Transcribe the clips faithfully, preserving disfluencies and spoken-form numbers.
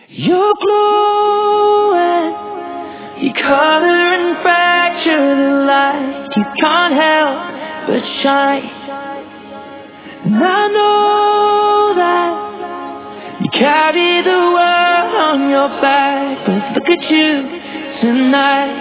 You're glowing, you color and fracture the light. You can't help but shine. And I know that you carry the world on your back. But look at you tonight.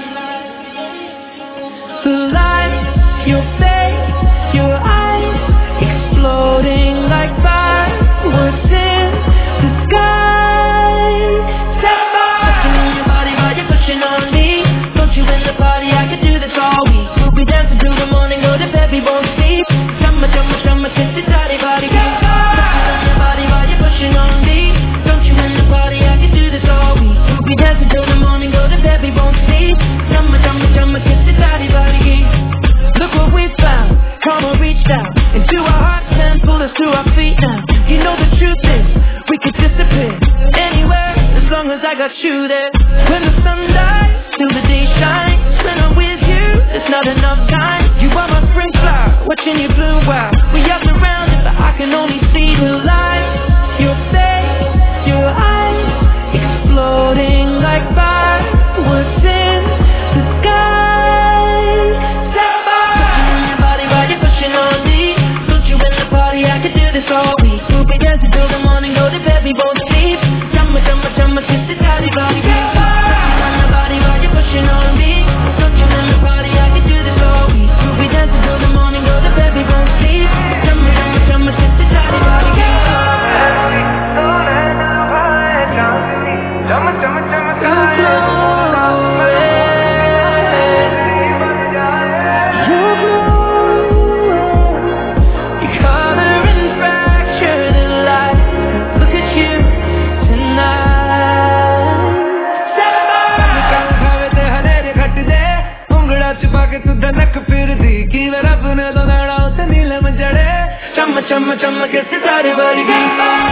The lights, your face, your eyes exploding like fireworks in the sky. Step by, touching on your body while you're pushing on me. Don't you in the party? I could do this all week. We'll be dancing till the morning, go to bed, we won't sleep. Chumma, chumma, chumma, kiss this body, body. Touching on your body while you're pushing on me. Don't you in the party? I could do this all week. We'll be dancing till the morning, go to bed, we won't sleep. Chumma, chumma, chumma, kiss this body, body. Look what we found, come on, reach down into our hearts and pull us to our feet now. You know the truth is, we could disappear anywhere as long as I got you there. When the sun dies, till the day shines. When I'm with you, there's not enough time. You are my spring flower, watching you bloom wild. We are surrounded, but I can only see the light. Your face, your eyes exploding like fireworks in the sky. I could do this all week. We'll be dancing till the morning, go to bed, we won't sleep. Chumma, chumma, chumma, kiss this body, body. Touching on your body while you're pushing on me. Don't you in the party? I could do this all week. We'll be dancing till the morning, go to bed, we won't sleep. Chumma, chumma, chumma, kiss this body, body. Chumma, chumma, chumma, Chumma, chumma, chumma, kiss this body, body.